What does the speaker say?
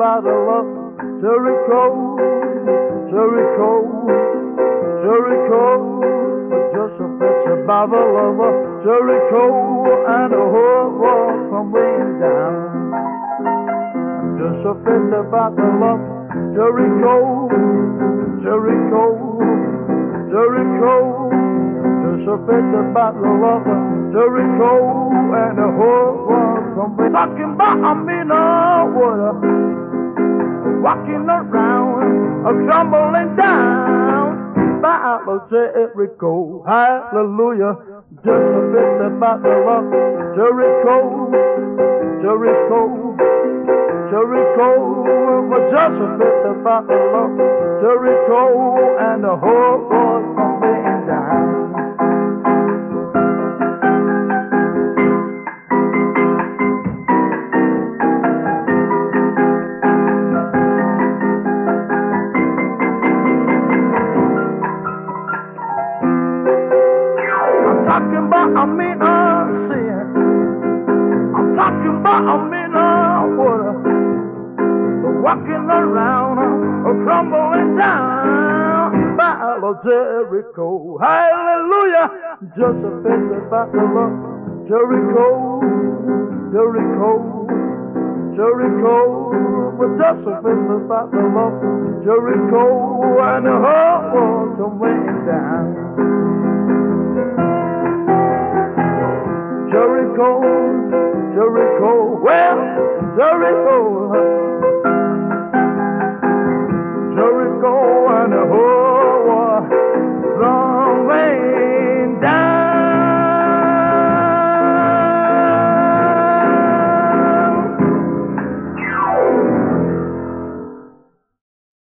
battle of Jericho, Jericho, Jericho. Joseph at the battle of Jericho, and the whole world crumbling down. Joseph at the battle of Jericho, Jericho, Jericho. Joseph at the battle of Jericho, and the whole world crumbling. Talking about Amina water, walking around, crumbling down. Battle of Jericho, hallelujah. Joseph at the battle of Jericho, Jericho, Jericho. But Joseph at the battle of Jericho, and the whole world crumbling down. Talking about Amina sin. I'm talking about Amina water, walking around, crumbling down. Battle of Jericho, hallelujah. Joseph at the battle of Jericho, Jericho, Jericho. But Joseph at the battle of Jericho, and the whole world crumbling down. Jericho, Jericho, where